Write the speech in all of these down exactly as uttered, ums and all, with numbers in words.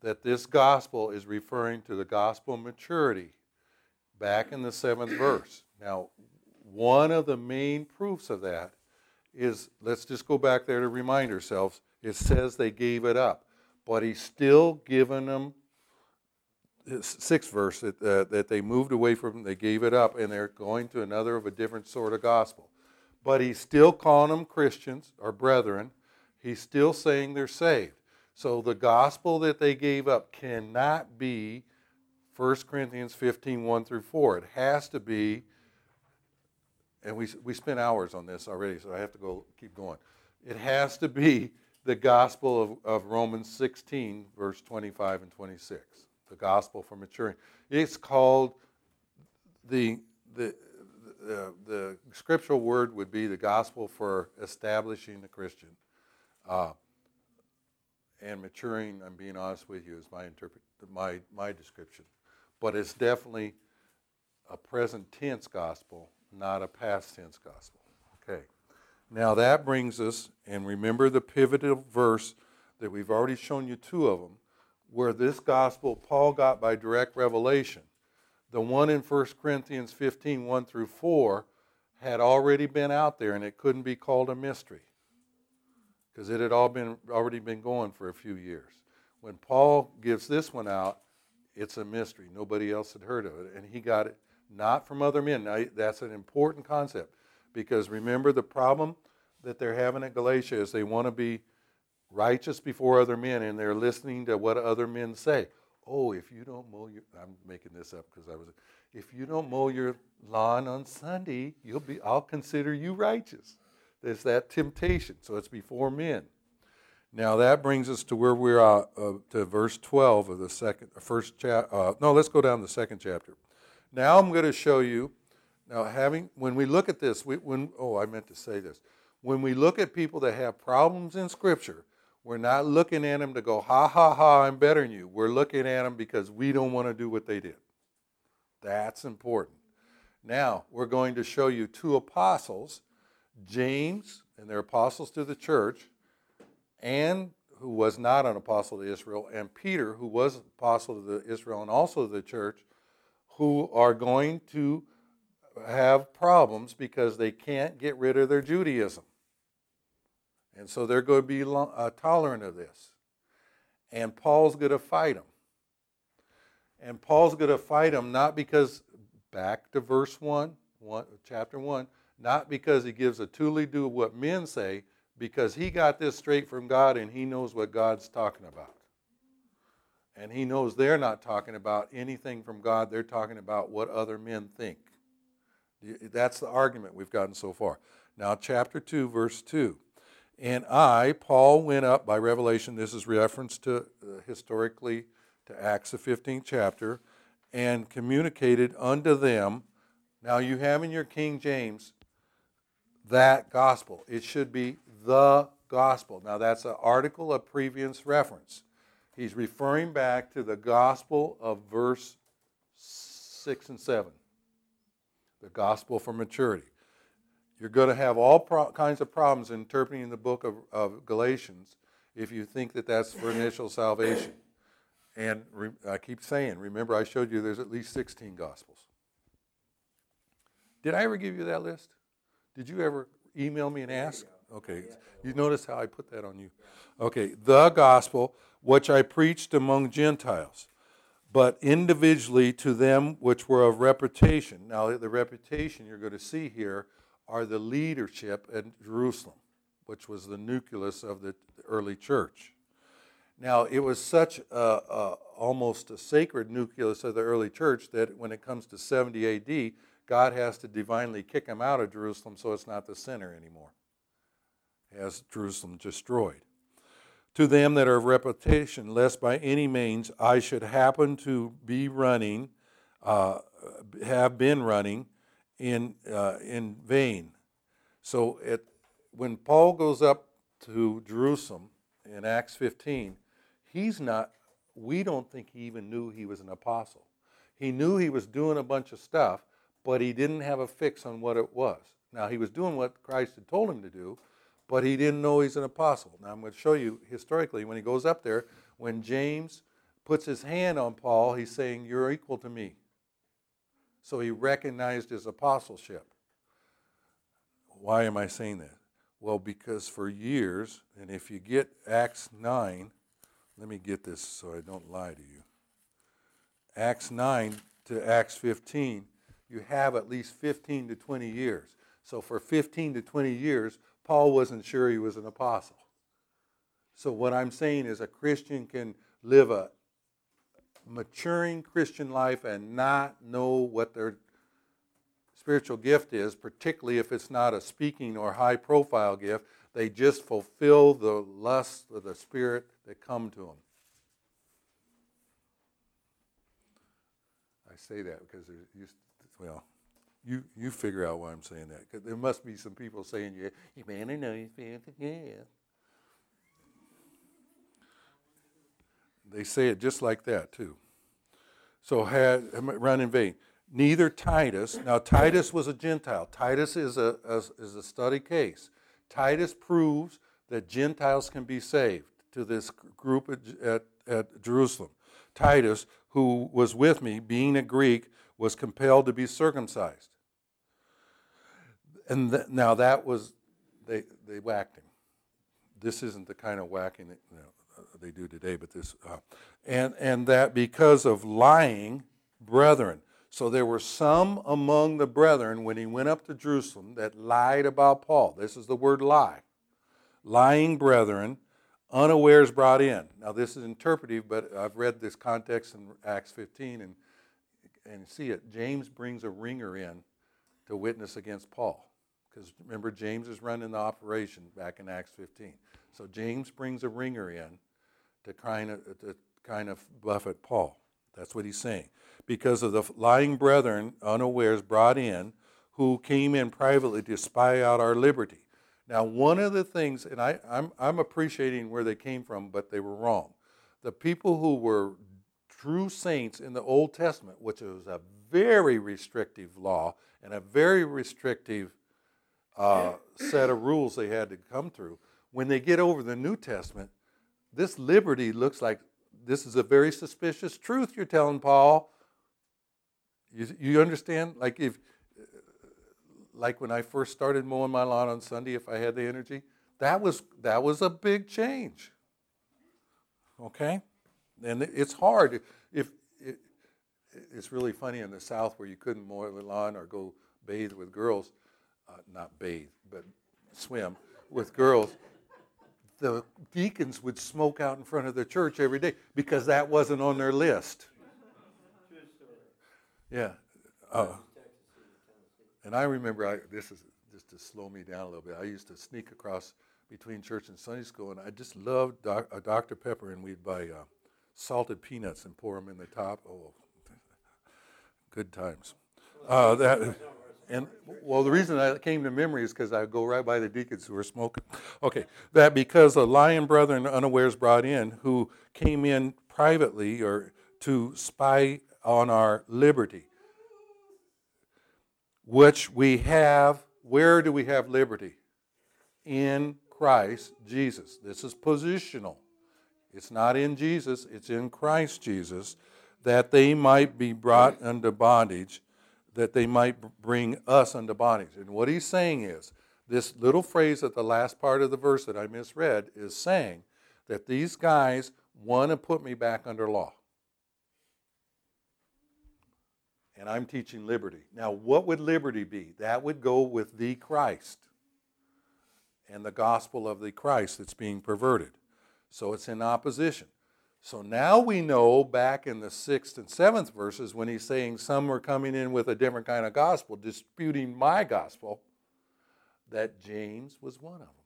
that this gospel is referring to the gospel of maturity back in the seventh verse. Now, one of the main proofs of that is, let's just go back there to remind ourselves, it says they gave it up. But he's still giving them, sixth verse, that, uh, that they moved away from, they gave it up, and they're going to another of a different sort of gospel. But he's still calling them Christians, or brethren. He's still saying they're saved. So the gospel that they gave up cannot be First Corinthians fifteen, one through four. It has to be, and we, we spent hours on this already, so I have to go keep going. It has to be the gospel of, of Romans sixteen, verse twenty-five and twenty-six. The gospel for maturing. It's called, the, the, the, the scriptural word would be the gospel for establishing the Christian. Uh, and maturing, I'm being honest with you, is my interpret my my description. But it's definitely a present tense gospel, not a past tense gospel. Okay. Now that brings us, and remember the pivotal verse that we've already shown you two of them, where this gospel Paul got by direct revelation. The one in First Corinthians fifteen, one through four, had already been out there, and it couldn't be called a mystery, because it had all been already been going for a few years. When Paul gives this one out, it's a mystery. Nobody else had heard of it, and he got it not from other men. Now, that's an important concept, because remember the problem that they're having at Galatia is they want to be righteous before other men, and they're listening to what other men say. Oh, if you don't mow your, I'm making this up because I was, if you don't mow your lawn on Sunday, you'll be, I'll consider you righteous. There's that temptation. So it's before men. Now that brings us to where we're uh, uh, to verse twelve of the second, first chapter. Uh, no, let's go down to the second chapter. Now I'm going to show you. Now, having when we look at this, we, when oh, I meant to say this. When we look at people that have problems in Scripture, we're not looking at them to go, ha ha ha, I'm better than you. We're looking at them because we don't want to do what they did. That's important. Now we're going to show you two apostles. James, and they're apostles to the church, and who was not an apostle to Israel, and Peter, who was apostle to the Israel and also to the church, who are going to have problems because they can't get rid of their Judaism. And so they're going to be uh, tolerant of this. And Paul's going to fight them. And Paul's going to fight them not because, back to verse one, one chapter one, not because he gives a tooly-do of what men say, because he got this straight from God and he knows what God's talking about. And he knows they're not talking about anything from God. They're talking about what other men think. That's the argument we've gotten so far. Now, chapter two, verse two. And I, Paul, went up by revelation. This is reference to uh, historically to Acts, the fifteenth chapter, and communicated unto them. Now, you have in your King James that gospel. It should be the gospel. Now, that's an article of previous reference. He's referring back to the gospel of verse six and seven. The gospel for maturity. You're going to have all pro- kinds of problems interpreting the book of, of Galatians if you think that that's for initial salvation. And re- I keep saying, remember I showed you there's at least sixteen gospels. Did I ever give you that list? Did you ever email me and ask? Okay. You notice how I put that on you? Okay. The gospel, which I preached among Gentiles, but individually to them which were of reputation. Now, the reputation you're going to see here are the leadership at Jerusalem, which was the nucleus of the early church. Now, it was such a, a, almost a sacred nucleus of the early church that when it comes to seventy A D, God has to divinely kick them out of Jerusalem so it's not the center anymore. He has Jerusalem destroyed. To them that are of reputation, lest by any means I should happen to be running, uh, have been running in uh, in vain. So it, when Paul goes up to Jerusalem in Acts fifteen, he's not, we don't think he even knew he was an apostle. He knew he was doing a bunch of stuff, but he didn't have a fix on what it was. Now, he was doing what Christ had told him to do, but he didn't know he's an apostle. Now, I'm going to show you historically when he goes up there, when James, puts his hand on Paul, he's saying, you're equal to me. So he recognized his apostleship. Why am I saying that? Well, because for years, and if you get Acts nine, let me get this so I don't lie to you. Acts nine to Acts fifteen, you have at least fifteen to twenty years. So for fifteen to twenty years, Paul wasn't sure he was an apostle. So what I'm saying is a Christian can live a maturing Christian life and not know what their spiritual gift is, particularly if it's not a speaking or high-profile gift. They just fulfill the lusts of the Spirit that come to them. I say that because there's used to, well, you you figure out why I'm saying that. Because there must be some people saying, "You, you man, I know you, yeah." They say it just like that too. So had run in vain. Neither Titus. Now Titus was a Gentile. Titus is a, a is a study case. Titus proves that Gentiles can be saved to this group at, at, at Jerusalem. Titus, who was with me, being a Greek, was compelled to be circumcised. And th- now that was, they they whacked him. This isn't the kind of whacking that you know, they do today, but this, uh, and and that because of lying brethren. So there were some among the brethren when he went up to Jerusalem that lied about Paul. This is the word lie. Lying brethren, unawares brought in. Now this is interpretive, but I've read this context in Acts fifteen and and see it. James brings a ringer in to witness against Paul. Because remember, James is running the operation back in Acts fifteen. So James brings a ringer in to kind of, to kind of buffet Paul. That's what he's saying. Because of the lying brethren, unawares, brought in, who came in privately to spy out our liberty. Now, one of the things, and I, I'm, I'm appreciating where they came from, but they were wrong. The people who were true saints in the Old Testament, which was a very restrictive law and a very restrictive uh, set of rules they had to come through, when they get over the New Testament, this liberty looks like this is a very suspicious truth you're telling Paul. You, you understand? Like if, like when I first started mowing my lawn on Sunday, if I had the energy, that was that was a big change. Okay, and it's hard. If it, it's really funny in the South where you couldn't mow the lawn or go bathe with girls, uh, not bathe, but swim with girls. The deacons would smoke out in front of the church every day because that wasn't on their list. Yeah. Uh, and I remember, I, this is just to slow me down a little bit, I used to sneak across between church and Sunday school, and I just loved doc, uh, Doctor Pepper, and we'd buy uh, salted peanuts and pour them in the top. Oh, good times. Uh, that... And, well, the reason that came to memory is because I go right by the deacons who were smoking. Okay, that because the lying brethren unawares brought in, who came in privately or to spy on our liberty, which we have. Where do we have liberty? In Christ Jesus. This is positional. It's not in Jesus, it's in Christ Jesus, that they might be brought under bondage, that they might bring us unto bondage. And what he's saying is, this little phrase at the last part of the verse that I misread is saying that these guys want to put me back under law. And I'm teaching liberty. Now, what would liberty be? That would go with the Christ and the gospel of the Christ that's being perverted. So it's in opposition. So now we know back in the sixth and seventh verses when he's saying some were coming in with a different kind of gospel, disputing my gospel, that James was one of them.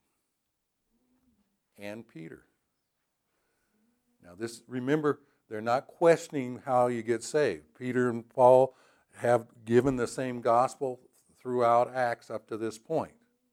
And Peter. Now this, remember, they're not questioning how you get saved. Peter and Paul have given the same gospel throughout Acts up to this point.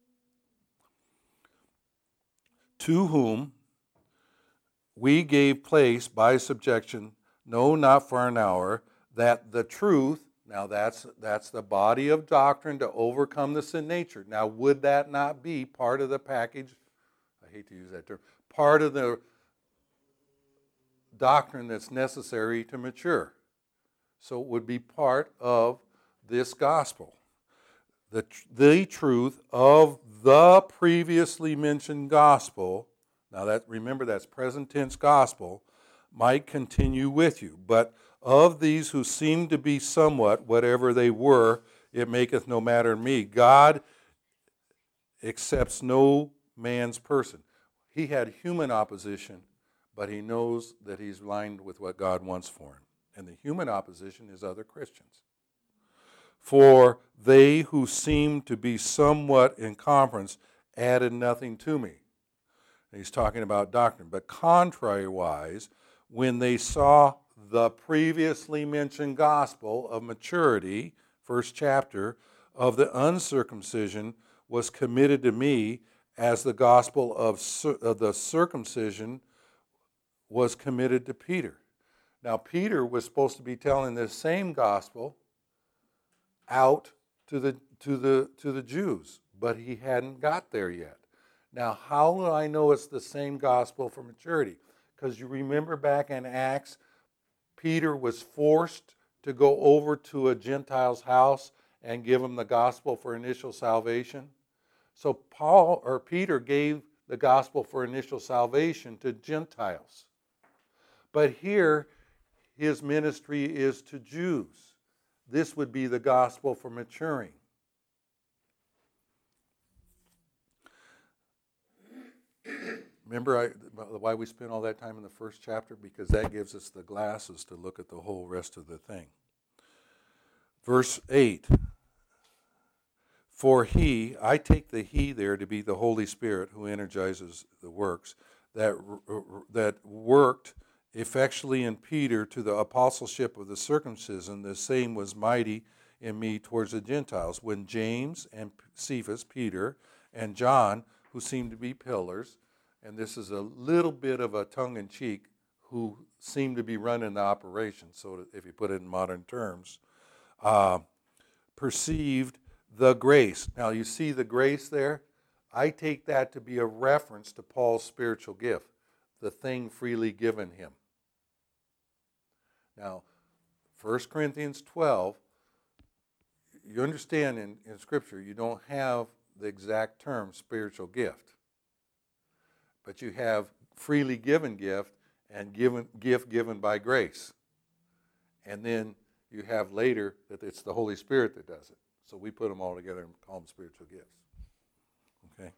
To whom we gave place by subjection, no, not for an hour, that the truth, now that's that's the body of doctrine to overcome the sin nature. Now, would that not be part of the package? I hate to use that term. Part of the doctrine that's necessary to mature. So it would be part of this gospel. The, the truth of the previously mentioned gospel, now that remember that's present tense gospel, might continue with you. But of these who seem to be somewhat, whatever they were, it maketh no matter to me. God accepts no man's person. He had human opposition, but he knows that he's aligned with what God wants for him. And the human opposition is other Christians. For they who seemed to be somewhat in conference added nothing to me. And he's talking about doctrine. But contrariwise, when they saw the previously mentioned gospel of maturity, first chapter, of the uncircumcision was committed to me as the gospel of, of the circumcision was committed to Peter. Now, Peter was supposed to be telling this same gospel out to the to the to the Jews, but he hadn't got there yet. Now, how do I know it's the same gospel for maturity? Because you remember back in Acts, Peter was forced to go over to a Gentile's house and give him the gospel for initial salvation. So Paul or Peter gave the gospel for initial salvation to Gentiles. But here, his ministry is to Jews. This would be the gospel for maturing. Remember I, why we spent all that time in the first chapter? Because that gives us the glasses to look at the whole rest of the thing. Verse eight. For he, I take the he there to be the Holy Spirit who energizes the works, that, that worked effectually in Peter to the apostleship of the circumcision, the same was mighty in me towards the Gentiles. When James and Cephas, Peter, and John, who seemed to be pillars, and this is a little bit of a tongue-in-cheek, who seemed to be running the operation, so if you put it in modern terms, uh, perceived the grace. Now you see the grace there? I take that to be a reference to Paul's spiritual gift, the thing freely given him. Now, First Corinthians twelve, you understand in, in Scripture, you don't have the exact term spiritual gift. But you have freely given gift and given gift given by grace. And then you have later that it's the Holy Spirit that does it. So we put them all together and call them spiritual gifts. Okay?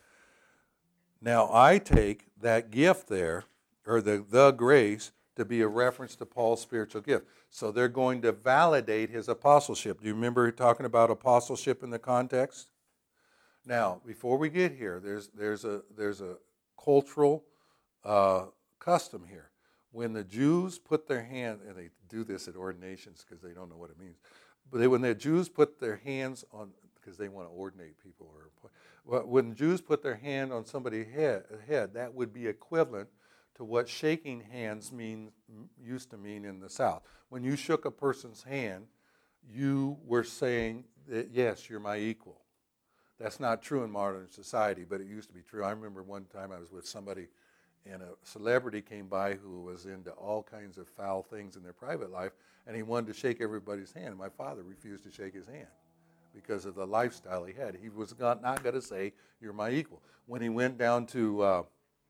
Now I take that gift there, or the, the grace, to be a reference to Paul's spiritual gift. So they're going to validate his apostleship. Do you remember talking about apostleship in the context? Now, before we get here, there's there's a there's a cultural uh, custom here. When the Jews put their hand, and they do this at ordinations because they don't know what it means, but they, when the Jews put their hands on, because they want to ordinate people, or when Jews put their hand on somebody's head, head, that would be equivalent to what shaking hands mean used to mean in the South. When you shook a person's hand, you were saying that, yes, you're my equal. That's not true in modern society, but it used to be true. I remember one time I was with somebody, and a celebrity came by who was into all kinds of foul things in their private life, and he wanted to shake everybody's hand. And my father refused to shake his hand because of the lifestyle he had. He was not, not going to say, you're my equal. When he went down to uh,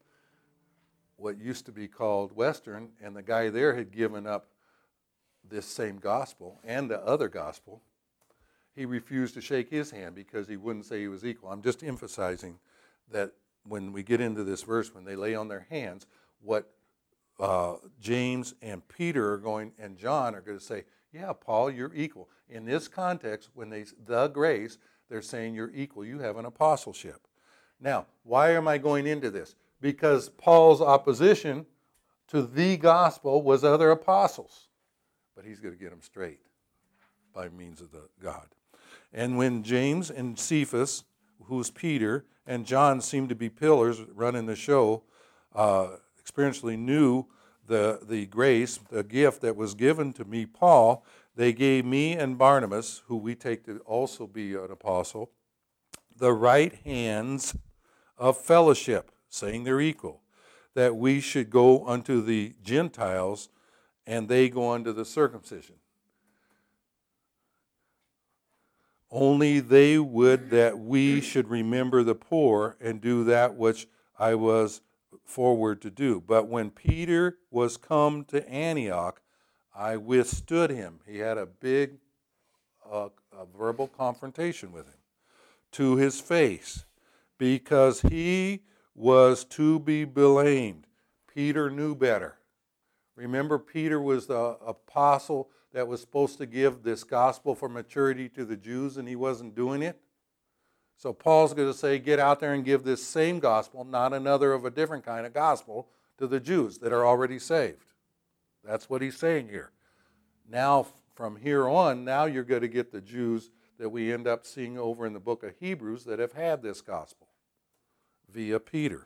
what used to be called Western, and the guy there had given up this same gospel and the other gospel, he refused to shake his hand because he wouldn't say he was equal. I'm just emphasizing that when we get into this verse, when they lay on their hands, what uh, James and Peter are going, and John are going to say, yeah, Paul, you're equal. In this context, when they, the grace, they're saying you're equal. You have an apostleship. Now, why am I going into this? Because Paul's opposition to the gospel was other apostles. But he's going to get them straight by means of the God. And when James and Cephas, who's Peter, and John seemed to be pillars running the show, uh, experientially knew the, the grace, the gift that was given to me, Paul, they gave me and Barnabas, who we take to also be an apostle, the right hands of fellowship, saying they're equal, that we should go unto the Gentiles, and they go unto the circumcision. Only they would that we should remember the poor and do that which I was forward to do. But when Peter was come to Antioch, I withstood him. He had a big uh, a verbal confrontation with him to his face, because he was to be blamed. Peter knew better. Remember, Peter was the apostle that was supposed to give this gospel for maturity to the Jews, and he wasn't doing it. So Paul's going to say, get out there and give this same gospel, not another of a different kind of gospel, to the Jews that are already saved. That's what he's saying here. Now, from here on, now you're going to get the Jews that we end up seeing over in the book of Hebrews that have had this gospel via Peter.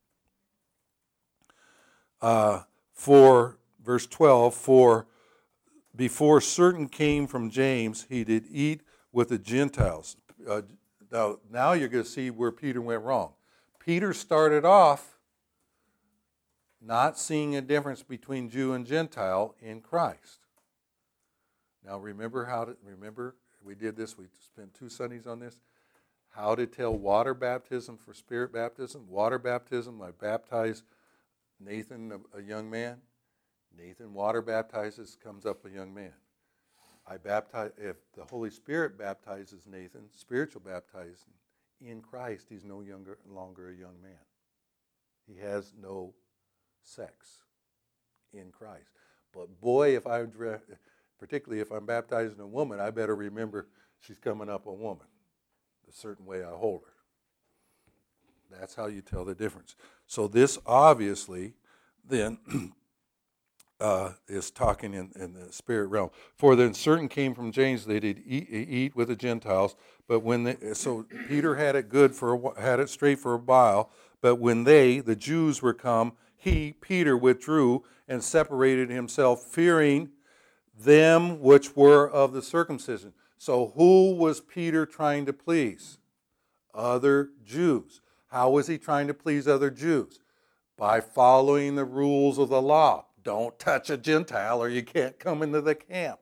Uh, for, verse twelve, for before certain came from James, he did eat with the Gentiles. Uh, now, now you're going to see where Peter went wrong. Peter started off not seeing a difference between Jew and Gentile in Christ. Now remember how to, remember we did this, we spent two Sundays on this, how to tell water baptism for spirit baptism. Water baptism, I baptize Nathan, a, a young man. Nathan water baptizes, comes up a young man. I baptize, if the Holy Spirit baptizes Nathan, spiritual baptizing in Christ, he's no younger, longer a young man. He has no sex in Christ. But boy, if I, particularly if I'm baptizing a woman, I better remember she's coming up a woman, a certain way I hold her. That's how you tell the difference. So this obviously then uh, is talking in, in the spirit realm. For then certain came from James, they did eat, eat with the Gentiles, but when they, so Peter had it good for a, had it straight for a while, but when they, the Jews, were come, he, Peter, withdrew and separated himself, fearing them which were of the circumcision. So who was Peter trying to please? Other Jews. How was he trying to please other Jews? By following the rules of the law. Don't touch a Gentile or you can't come into the camp.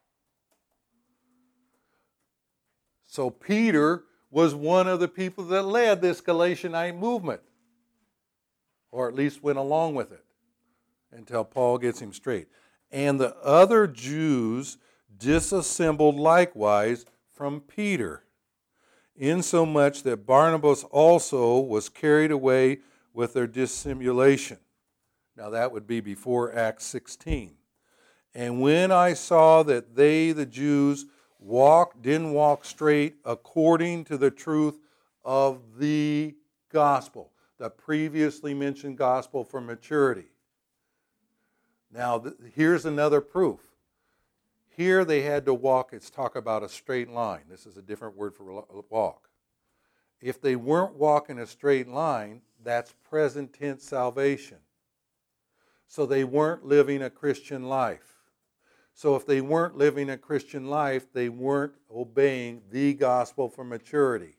So Peter was one of the people that led this Galatianite movement, or at least went along with it, until Paul gets him straight. And the other Jews disassembled likewise from Peter, insomuch that Barnabas also was carried away with their dissimulation. Now that would be before Acts sixteen. And when I saw that they, the Jews, walked, didn't walk straight according to the truth of the gospel, the previously mentioned gospel for maturity. Now, th- here's another proof. Here they had to walk, it's talk about a straight line. This is a different word for walk. If they weren't walking a straight line, that's present tense salvation. So they weren't living a Christian life. So if they weren't living a Christian life, they weren't obeying the gospel for maturity.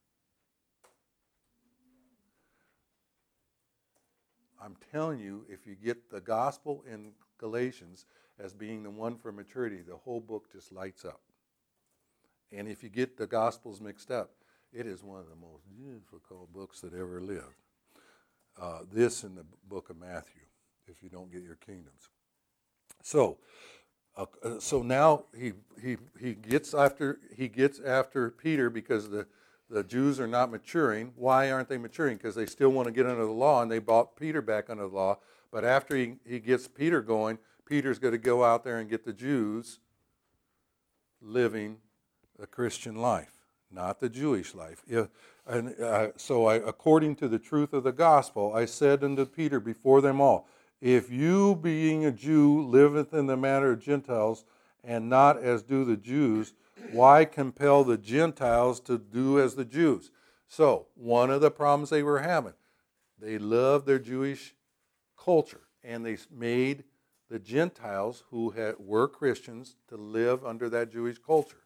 I'm telling you, if you get the gospel in Galatians as being the one for maturity, the whole book just lights up. And if you get the gospels mixed up, it is one of the most difficult books that ever lived. Uh, this and the book of Matthew, if you don't get your kingdoms. So, uh, so now he he he gets after he gets after Peter because the the Jews are not maturing. Why aren't they maturing? Because they still want to get under the law, and they brought Peter back under the law. But after he, he gets Peter going, Peter's going to go out there and get the Jews living a Christian life, not the Jewish life. If, and uh, so I, according to the truth of the gospel, I said unto Peter before them all, if you, being a Jew, liveth in the manner of Gentiles, and not as do the Jews, why compel the Gentiles to do as the Jews? So, one of the problems they were having, they loved their Jewish culture, and they made the Gentiles who had, were Christians to live under that Jewish culture.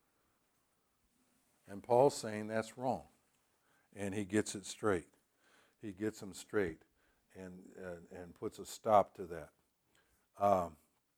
And Paul's saying that's wrong, and he gets it straight. he gets them straight and, and, and puts a stop to that. Um,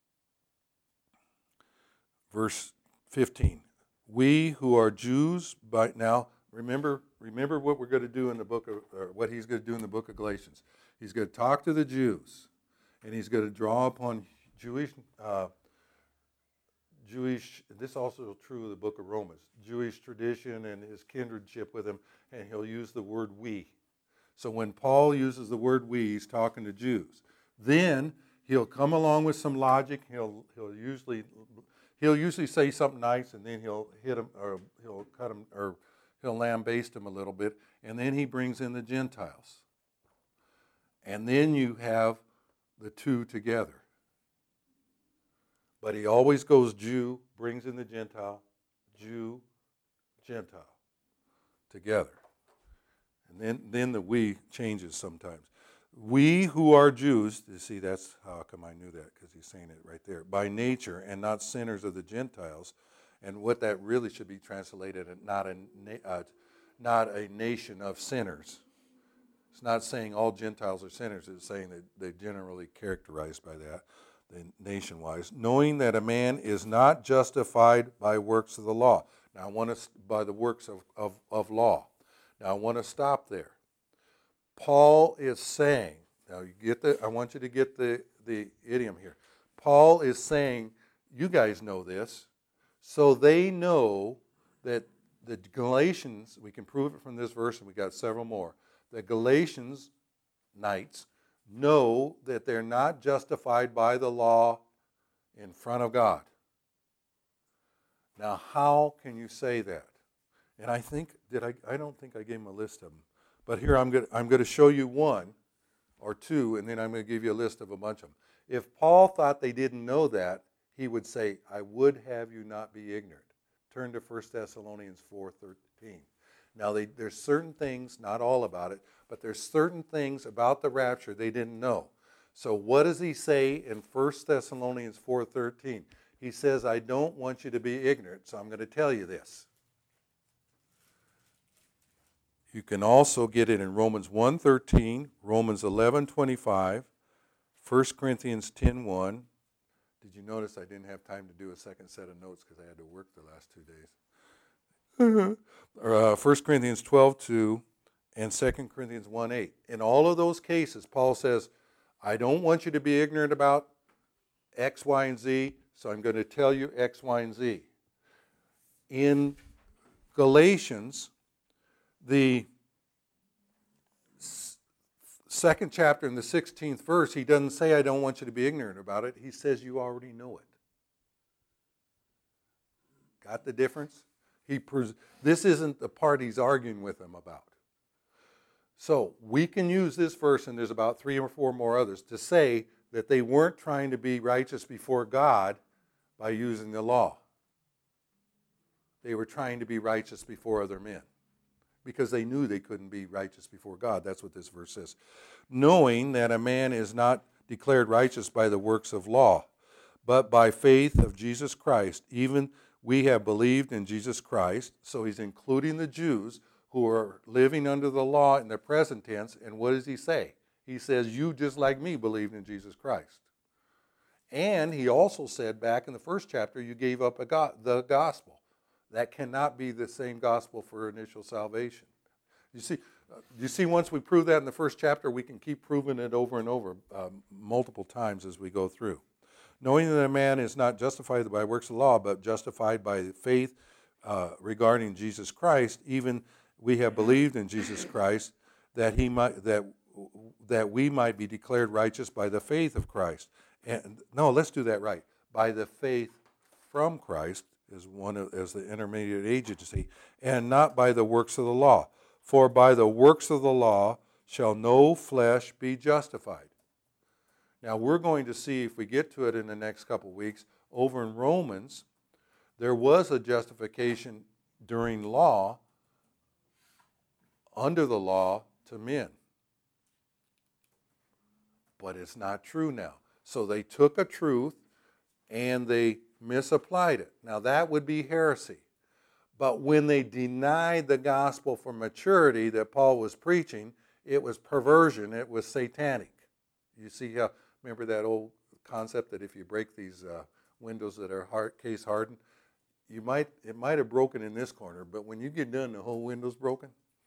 verse fifteen. We who are Jews by now, remember, remember what we're going to do in the book of, or what he's going to do in the book of Galatians. He's going to talk to the Jews, and he's going to draw upon Jewish, uh, Jewish. This is also true of the book of Romans. Jewish tradition and his kindredship with him, and he'll use the word we. So when Paul uses the word we, he's talking to Jews. Then he'll come along with some logic. He'll he'll usually. He'll usually say something nice, and then he'll hit him, or he'll cut him, or he'll lambaste him a little bit, and then he brings in the Gentiles. And then you have the two together. But he always goes Jew, brings in the Gentile, Jew, Gentile, together. And then, then the we changes sometimes. We who are Jews, you see, that's how come I knew that, because he's saying it right there, by nature and not sinners of the Gentiles. And what that really should be translated, not a, uh, not a nation of sinners. It's not saying all Gentiles are sinners. It's saying that they're generally characterized by that, nation-wise. Knowing that a man is not justified by works of the law. Now, I want to, by the works of, of, of law. Now, I want to stop there. Paul is saying, now you get the, I want you to get the, the idiom here. Paul is saying, you guys know this, so they know that the Galatians, we can prove it from this verse, and we got several more, the Galatians, knights, know that they're not justified by the law in front of God. Now, how can you say that? And I think, did I, I don't think I gave him a list of them. But here I'm going, to, I'm going to show you one or two, and then I'm going to give you a list of a bunch of them. If Paul thought they didn't know that, he would say, I would have you not be ignorant. Turn to First Thessalonians four thirteen. Now, they, there's certain things, not all about it, but there's certain things about the rapture they didn't know. So what does he say in First Thessalonians four thirteen? He says, I don't want you to be ignorant, so I'm going to tell you this. You can also get it in Romans one thirteen, Romans eleven twenty-five, First Corinthians ten one. Did you notice I didn't have time to do a second set of notes because I had to work the last two days? uh, First Corinthians twelve two and Second Corinthians one eight. In all of those cases, Paul says, I don't want you to be ignorant about X, Y, and Z, so I'm going to tell you X, Y, and Z. In Galatians, the second chapter in the sixteenth verse, he doesn't say, I don't want you to be ignorant about it. He says, you already know it. Got the difference? He pres- this isn't the part he's arguing with them about. So we can use this verse, and there's about three or four more others, to say that they weren't trying to be righteous before God by using the law. They were trying to be righteous before other men, because they knew they couldn't be righteous before God. That's what this verse says. Knowing that a man is not declared righteous by the works of law, but by faith of Jesus Christ. Even we have believed in Jesus Christ. So he's including the Jews who are living under the law in the present tense. And what does he say? He says, you just like me believed in Jesus Christ. And he also said back in the first chapter, you gave up a go- the gospel. That cannot be the same gospel for initial salvation. You see, uh, you see, once we prove that in the first chapter, we can keep proving it over and over um, multiple times as we go through. Knowing that a man is not justified by works of law, but justified by faith uh, regarding Jesus Christ, even we have believed in Jesus Christ, that he might that that we might be declared righteous by the faith of Christ. And no, let's do that right. By the faith from Christ, is one of, as the intermediate agency, and not by the works of the law. For by the works of the law shall no flesh be justified. Now we're going to see, if we get to it in the next couple of weeks, over in Romans, there was a justification during law, under the law, to men. But it's not true now. So they took a truth and they misapplied it. Now that would be heresy. But when they denied the gospel for maturity that Paul was preaching, it was perversion, it was satanic. You see how, remember that old concept that if you break these uh, windows that are hard, case hardened, you might, it might have broken in this corner, but when you get done, the whole window's broken.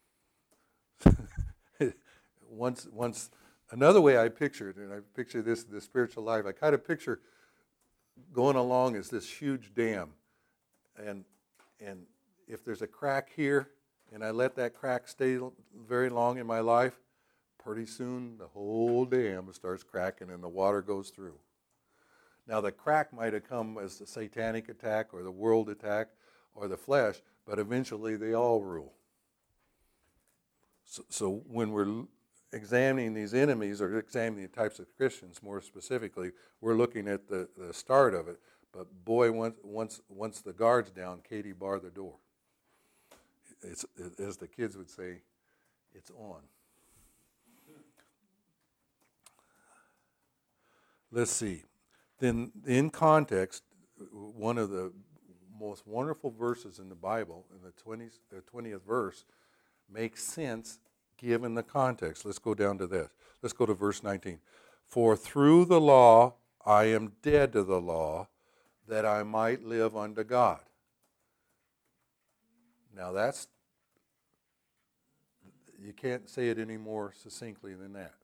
once, once, another way I picture it, and I picture this, the spiritual life, I kind of picture going along as this huge dam, and and if there's a crack here, and I let that crack stay very long in my life, pretty soon the whole dam starts cracking and the water goes through. Now the crack might have come as the satanic attack or the world attack or the flesh, but eventually they all rule. So, so when we're examining these enemies, or examining the types of Christians more specifically, we're looking at the, the start of it. But boy, once once once the guard's down, Katie, bar the door. It's, as the kids would say, it's on. Let's see. Then in context, one of the most wonderful verses in the Bible, in the twentieth, the twentieth verse, makes sense given the context. Let's go down to this. Let's go to verse nineteen. For through the law I am dead to the law, that I might live unto God. Now that's, you can't say it any more succinctly than that.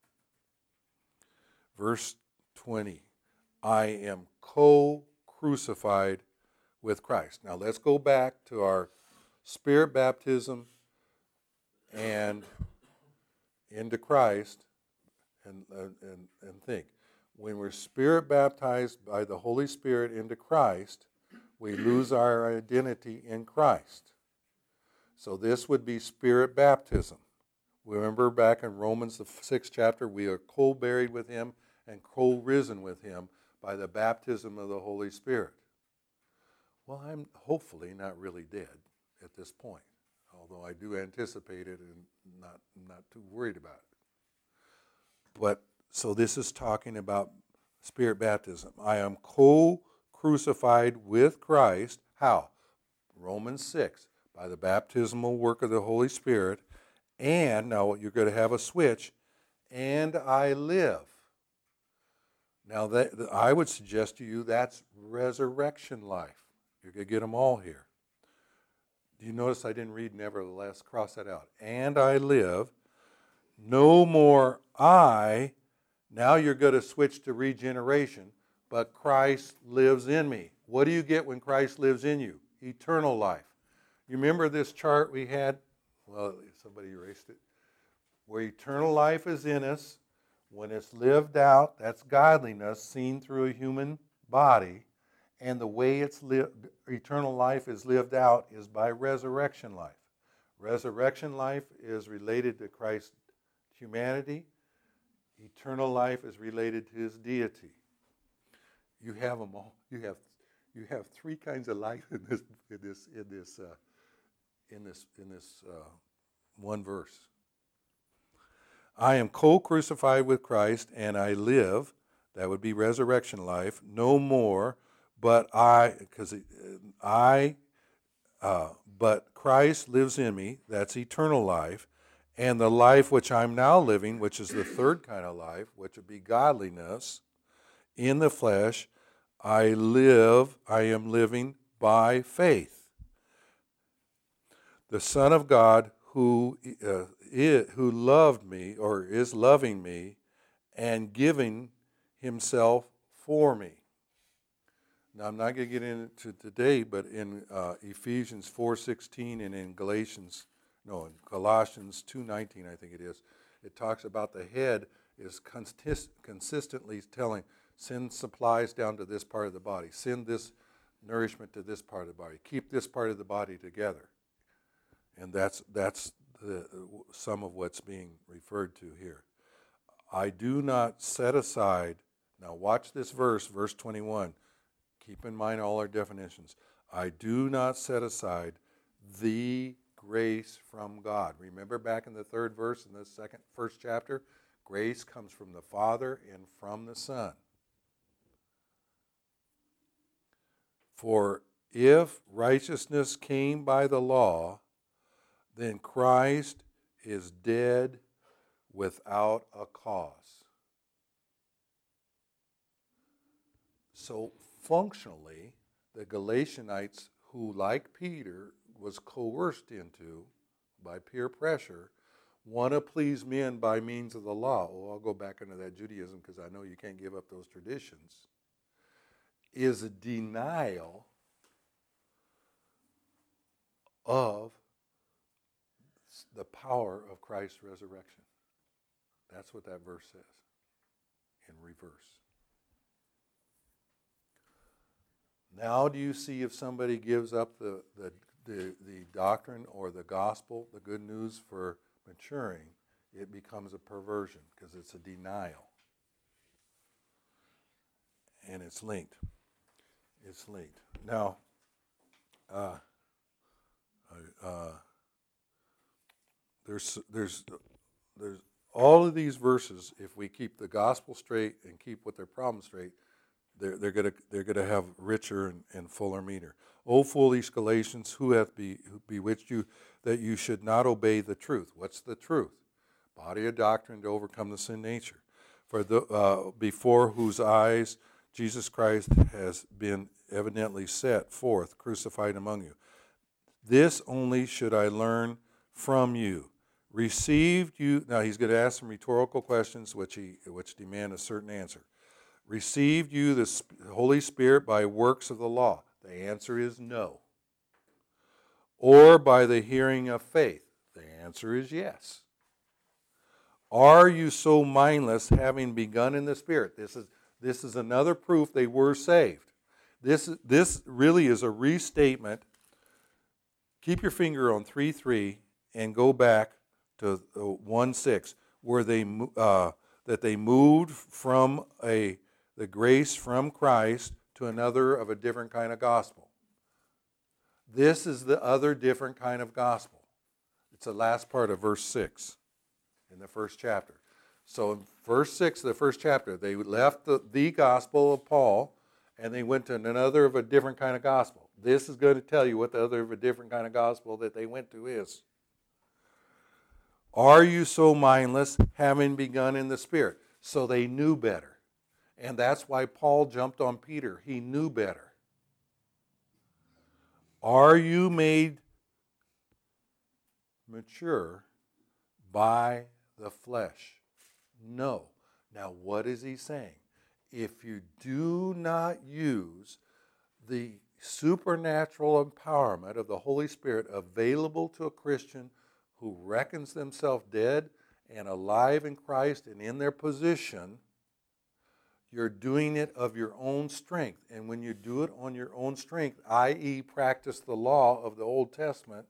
Verse twenty. I am co-crucified with Christ. Now let's go back to our spirit baptism and into Christ and, uh, and, and think. When we're spirit baptized by the Holy Spirit into Christ, we lose our identity in Christ. So this would be spirit baptism. Remember back in Romans, the sixth chapter, we are co-buried with him and co-risen with him by the baptism of the Holy Spirit. Well, I'm hopefully not really dead at this point, although I do anticipate it and not, not too worried about it. But so this is talking about spirit baptism. I am co-crucified with Christ. How? Romans six, by the baptismal work of the Holy Spirit. And, now you're going to have a switch, and I live. Now, that, I would suggest to you that's resurrection life. You're going to get them all here. Do you notice I didn't read nevertheless? Cross that out. And I live. No more I. Now you're going to switch to regeneration, but Christ lives in me. What do you get when Christ lives in you? Eternal life. You remember this chart we had? Well, somebody erased it. Where eternal life is in us, when it's lived out, that's godliness seen through a human body, and the way it's lived, eternal life is lived out is by resurrection life. Resurrection life is related to Christ's humanity. Eternal life is related to his deity. You have them all. You have you have three kinds of life in this in this in this uh, in this in this uh, one verse. I am co-crucified with Christ, and I live. That would be resurrection life. No more, but I, because I, uh, but Christ lives in me. That's eternal life. And the life which I'm now living, which is the third kind of life, which would be godliness, in the flesh, I live, I am living by faith. The Son of God who uh, is, who loved me, or is loving me, and giving himself for me. Now, I'm not going to get into today, but in uh, Ephesians four sixteen and in Galatians, no, in Colossians two nineteen, I think it is, it talks about the head is consist- consistently telling, send supplies down to this part of the body, send this nourishment to this part of the body, keep this part of the body together. And that's that's the, some of what's being referred to here. I do not set aside, now watch this verse, verse twenty-one. Keep in mind all our definitions. I do not set aside the grace from God. Remember back in the third verse in the second, first chapter? Grace comes from the Father and from the Son. For if righteousness came by the law, then Christ is dead without a cause. So functionally, the Galatianites, who, like Peter, was coerced into by peer pressure, want to please men by means of the law. Oh, I'll go back into that Judaism because I know you can't give up those traditions. Is a denial of the power of Christ's resurrection. That's what that verse says in reverse. Now do you see if somebody gives up the, the, the, the doctrine or the gospel, the good news for maturing, it becomes a perversion because it's a denial. And it's linked. It's linked. Now, uh, uh, there's there's there's all of these verses. If we keep the gospel straight and keep what their problem straight, they're they're gonna they're gonna have richer and, and fuller meter. O foolish Galatians, who hath be, who bewitched you that you should not obey the truth? What's the truth? Body of doctrine to overcome the sin nature. For the uh, before whose eyes Jesus Christ has been evidently set forth, crucified among you. This only should I learn from you. Received you, now he's going to ask some rhetorical questions which he which demand a certain answer. Received you the Holy Spirit by works of the law? The answer is no. Or by the hearing of faith? The answer is yes. Are you so mindless, having begun in the Spirit? This is this is another proof they were saved. This this really is a restatement. Keep your finger on three three and go back to one six, where they uh, that they moved from a the grace from Christ to another of a different kind of gospel. This is the other different kind of gospel. It's the last part of verse six in the first chapter. So in verse six of the first chapter, they left the, the gospel of Paul and they went to another of a different kind of gospel. This is going to tell you what the other of a different kind of gospel that they went to is. Are you so mindless, having begun in the Spirit? So they knew better. And that's why Paul jumped on Peter. He knew better. Are you made mature by the flesh? No. Now, what is he saying? If you do not use the supernatural empowerment of the Holy Spirit available to a Christian who reckons themselves dead and alive in Christ and in their position, you're doing it of your own strength. And when you do it on your own strength, that is practice the law of the Old Testament,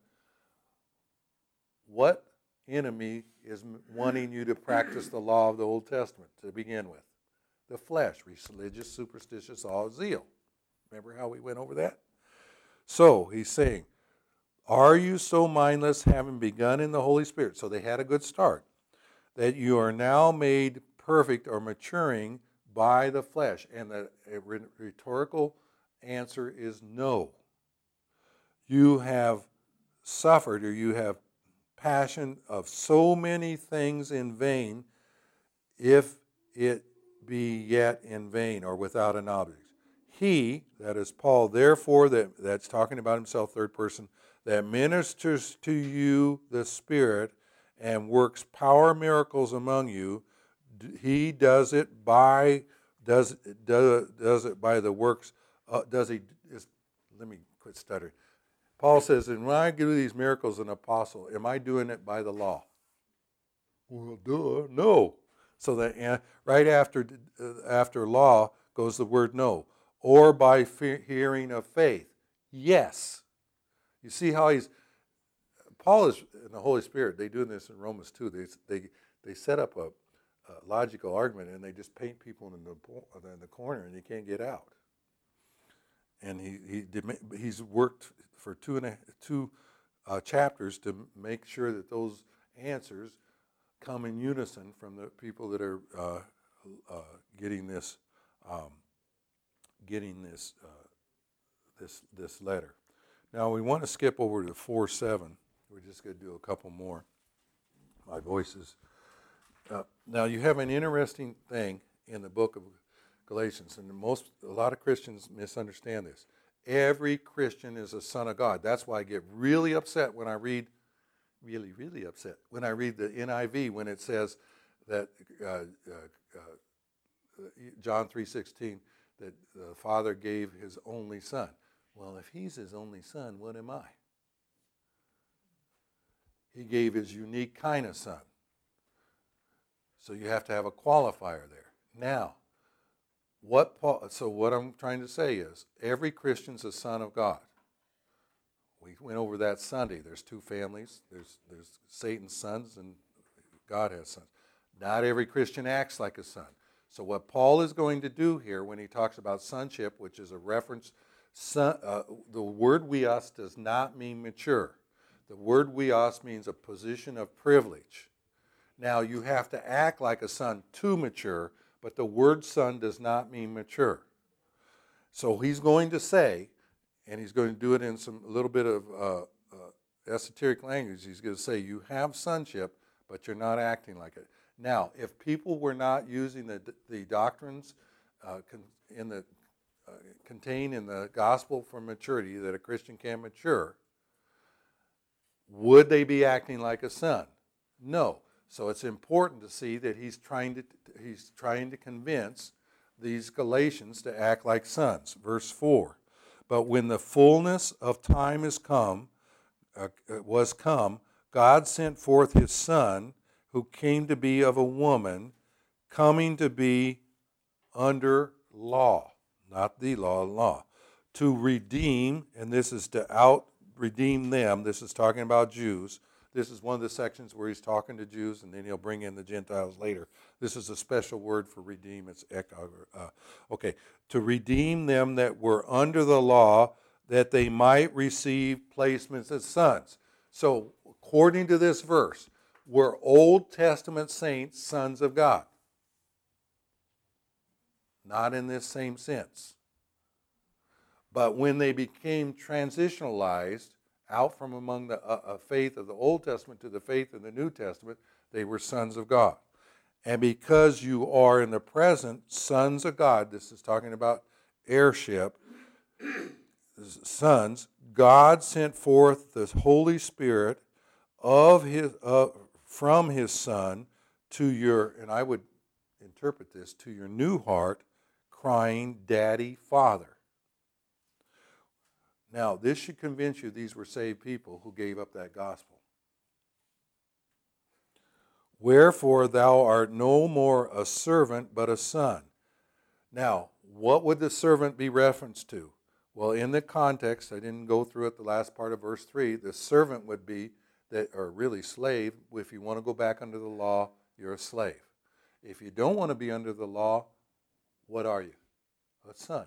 what enemy is wanting you to practice the law of the Old Testament to begin with? The flesh, religious, superstitious, all zeal. Remember how we went over that? So he's saying, are you so mindless, having begun in the Holy Spirit? So they had a good start. That you are now made perfect or maturing by the flesh. And the rhetorical answer is no. You have suffered, or you have passion of so many things in vain, if it be yet in vain or without an object. He, that is Paul, therefore, that, that's talking about himself, third person, that ministers to you the Spirit and works power miracles among you, he does it by does does, does it by the works. Uh, does he? Is, let me quit stuttering. Paul says, and when I do these miracles, an apostle, am I doing it by the law? Well, duh, no. So that uh, right after uh, after law goes the word no, or by fe- hearing of faith. Yes. You see how he's, Paul is, in the Holy Spirit, they do this in Romans two. They they they set up a, a logical argument and they just paint people in the in the corner and you can't get out. And he he he's worked for two and a, two uh, chapters to make sure that those answers come in unison from the people that are uh, uh, getting this um, getting this uh, this this letter. Now we want to skip over to four seven. We're just going to do a couple more. My voice is Now you have an interesting thing in the book of Galatians, and most a lot of Christians misunderstand this. Every Christian is a son of God. That's why I get really upset when I read, really, really upset when I read the N I V when it says that uh, uh, uh, John three sixteen that the Father gave His only Son. Well, if He's His only Son, what am I? He gave His unique kind of Son. So you have to have a qualifier there. Now, what Paul, so what I'm trying to say is every Christian's a son of God. We went over that Sunday. There's two families. There's there's Satan's sons and God has sons. Not every Christian acts like a son. So what Paul is going to do here when he talks about sonship, which is a reference, son, uh, the word weos does not mean mature. The word weos means a position of privilege. Now, you have to act like a son to mature, but the word son does not mean mature. So he's going to say, and he's going to do it in some a little bit of uh, uh, esoteric language, he's going to say, you have sonship, but you're not acting like it. Now, if people were not using the, the doctrines uh, con, in the, uh, contained in the gospel for maturity, that a Christian can mature, would they be acting like a son? No. So it's important to see that he's trying to he's trying to convince these Galatians to act like sons. Verse four. But when the fullness of time is come, uh, was come, God sent forth His Son, who came to be of a woman, coming to be under law, not the law, law, to redeem, and this is to out redeem them. This is talking about Jews. This is one of the sections where he's talking to Jews, and then he'll bring in the Gentiles later. This is a special word for redeem. It's ekag. Uh, okay, to redeem them that were under the law, that they might receive placements as sons. So, according to this verse, were Old Testament saints sons of God? Not in this same sense. But when they became transitionalized, out from among the uh, uh, faith of the Old Testament to the faith of the New Testament, they were sons of God. And because you are in the present sons of God, this is talking about heirship, sons, God sent forth the Holy Spirit of his uh, from His Son to your, and I would interpret this, to your new heart, crying, Daddy, Father. Now, this should convince you these were saved people who gave up that gospel. Wherefore thou art no more a servant, but a son. Now, what would the servant be referenced to? Well, in the context, I didn't go through it the last part of verse three, the servant would be, that, or really slave, if you want to go back under the law, you're a slave. If you don't want to be under the law, what are you? A son.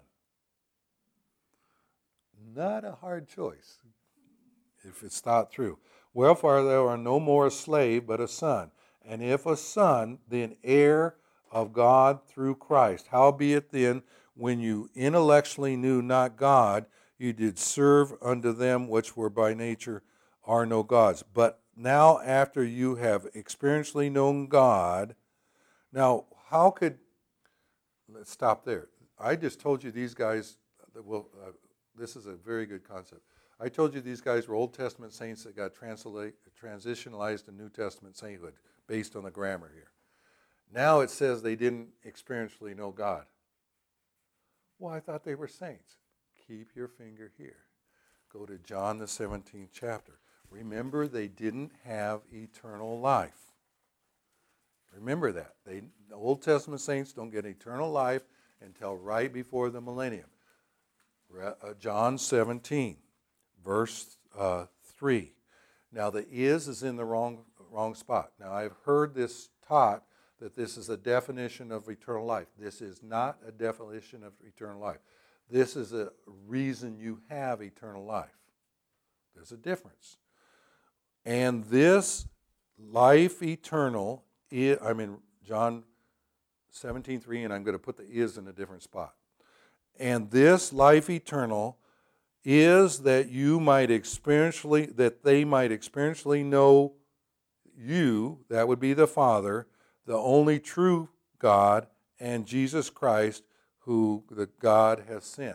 Not a hard choice, if it's thought through. Wherefore thou art no more a slave, but a son. And if a son, then heir of God through Christ. Howbeit then, when you intellectually knew not God, you did serve unto them which were by nature are no gods. But now after you have experientially known God, now how could, let's stop there. I just told you these guys, well, uh, this is a very good concept. I told you these guys were Old Testament saints that got translate, transitionalized to New Testament sainthood based on the grammar here. Now it says they didn't experientially know God. Well, I thought they were saints. Keep your finger here. Go to John the seventeenth chapter. Remember, they didn't have eternal life. Remember that. They, the Old Testament saints don't get eternal life until right before the millennium. John seventeen, verse uh, three. Now the is is in the wrong, wrong spot. Now I've heard this taught that this is a definition of eternal life. This is not a definition of eternal life. This is a reason you have eternal life. There's a difference. And this life eternal, is, I mean John seventeen three, and I'm going to put the is in a different spot. And this life eternal is that you might experientially, that they might experientially know you, that would be the Father, the only true God, and Jesus Christ, who the God has sent.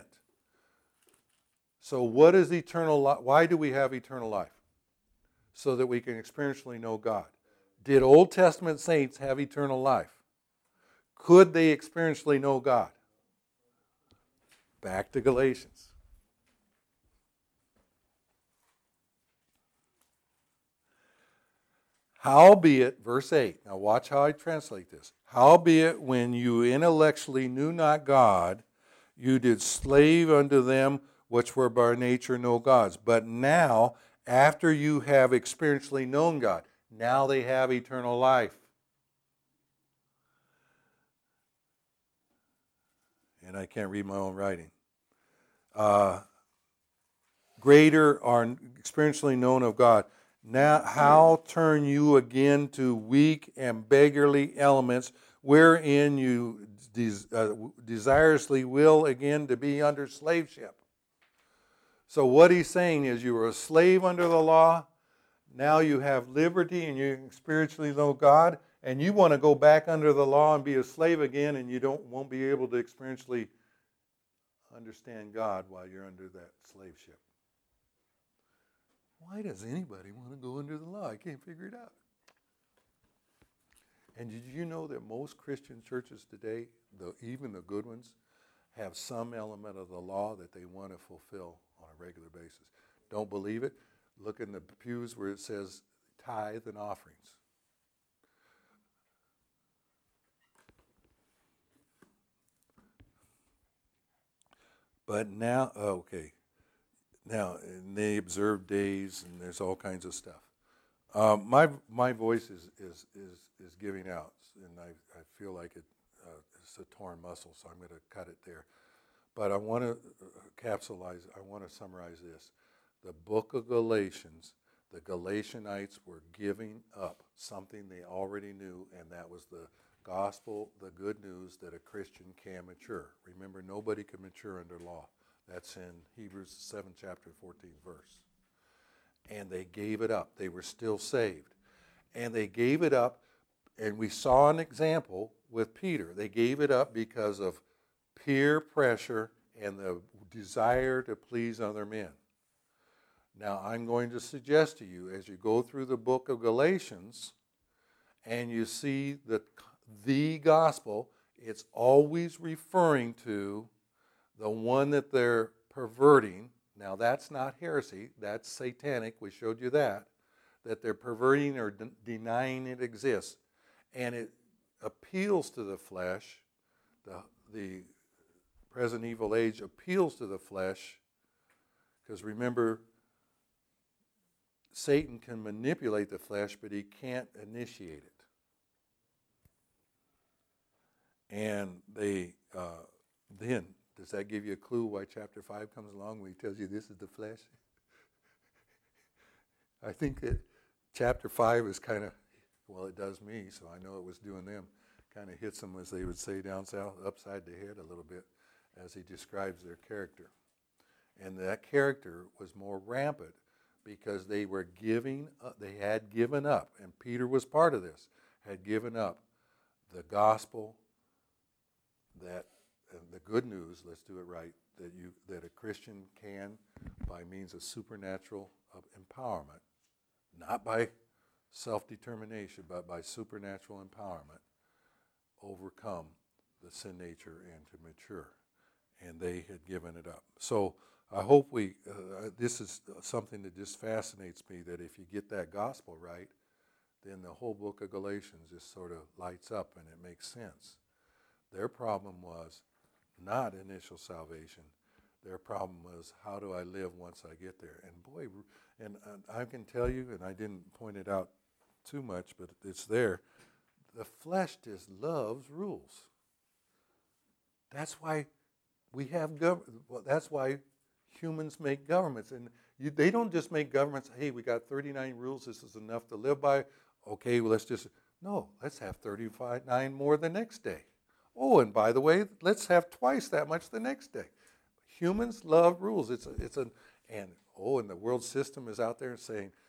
So what is eternal life? Why do we have eternal life? So that we can experientially know God. Did Old Testament saints have eternal life? Could they experientially know God? Back to Galatians. Howbeit, verse eight, now watch how I translate this. Howbeit, when you intellectually knew not God, you did slave unto them which were by nature no gods. But now, after you have experientially known God, now they have eternal life. And I can't read my own writing. Uh, greater are experientially known of God. Now, how turn you again to weak and beggarly elements, wherein you des- uh, desirously will again to be under slaveship? So what he's saying is you were a slave under the law, now you have liberty and you spiritually know God, and you want to go back under the law and be a slave again, and you don't won't be able to experientially understand God while you're under that slaveship. Why does anybody want to go under the law? I can't figure it out. And did you know that most Christian churches today, the, even the good ones, have some element of the law that they want to fulfill on a regular basis? Don't believe it? Look in the pews where it says tithe and offerings. But now, oh, okay. Now, and they observe days, and there's all kinds of stuff. Um, my my voice is is is is giving out, and I I feel like it uh, it's a torn muscle, so I'm going to cut it there. But I want to capsulize. I want to summarize this: the book of Galatians. The Galatianites were giving up something they already knew, and that was the gospel, the good news that a Christian can mature. Remember, nobody can mature under law. That's in Hebrews seven, chapter fourteen verse. And they gave it up. They were still saved. And they gave it up, and we saw an example with Peter. They gave it up because of peer pressure and the desire to please other men. Now, I'm going to suggest to you, as you go through the book of Galatians, and you see the, the gospel, it's always referring to the one that they're perverting. Now, that's not heresy. That's satanic. We showed you that. That they're perverting or de- denying it exists. And it appeals to the flesh. The, the present evil age appeals to the flesh. Because remember, Satan can manipulate the flesh, but he can't initiate it. And they uh, then... Does that give you a clue why chapter five comes along when he tells you this is the flesh? I think that chapter five is kind of, well, it does me, so I know it was doing them. Kind of hits them, as they would say down south, upside the head a little bit as he describes their character. And that character was more rampant because they were giving, up, they had given up, and Peter was part of this, had given up the gospel that and the good news, let's do it right, that you that a Christian can, by means of supernatural empowerment, not by self-determination, but by supernatural empowerment, overcome the sin nature and to mature. And they had given it up. So I hope we, uh, this is something that just fascinates me, that if you get that gospel right, then the whole book of Galatians just sort of lights up and it makes sense. Their problem was not initial salvation. Their problem was, how do I live once I get there? And boy, and I can tell you, and I didn't point it out too much, but it's there, the flesh just loves rules. That's why we have gov- well, that's why humans make governments. And you, they don't just make governments, hey, we got thirty-nine rules, this is enough to live by. Okay, well, let's just, no, let's have thirty-nine more the next day. Oh, and by the way, let's have twice that much the next day. Humans love rules. It's a, it's a, and oh, and the world system is out there saying,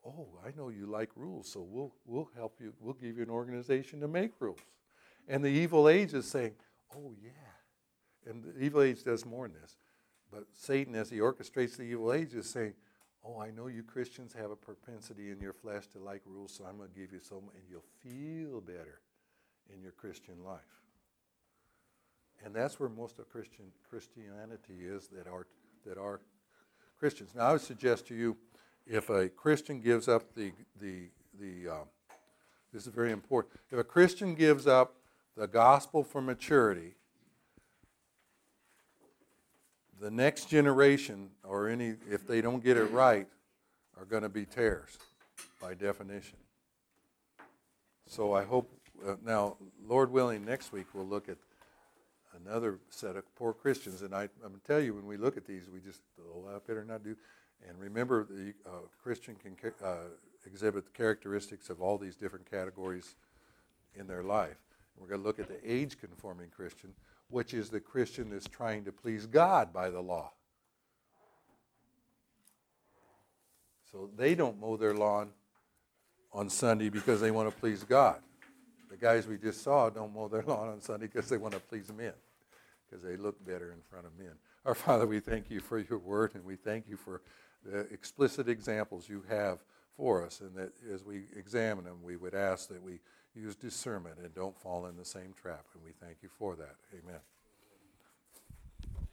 oh, I know you like rules, so we'll, we'll help you. We'll give you an organization to make rules. And the evil age is saying, oh, yeah. And the evil age does more than this. But Satan, as he orchestrates the evil age, is saying, oh, I know you Christians have a propensity in your flesh to like rules, so I'm going to give you some, and you'll feel better in your Christian life. And that's where most of Christian Christianity is, that are, that are Christians. Now, I would suggest to you, if a Christian gives up the, the, the um, this is very important, if a Christian gives up the gospel for maturity, the next generation, or any, if they don't get it right, are going to be tares, by definition. So I hope, uh, now, Lord willing, next week we'll look at another set of poor Christians. And I, I'm going to tell you, when we look at these, we just, oh, I better not do. And remember, the uh, Christian can uh, exhibit the characteristics of all these different categories in their life. And we're going to look at the age-conforming Christian, which is the Christian that's trying to please God by the law. So they don't mow their lawn on Sunday because they want to please God. The guys we just saw don't mow their lawn on Sunday because they want to please men, because they look better in front of men. Our Father, we thank you for your word, and we thank you for the explicit examples you have for us, and that as we examine them, we would ask that we use discernment and don't fall in the same trap, and we thank you for that. Amen.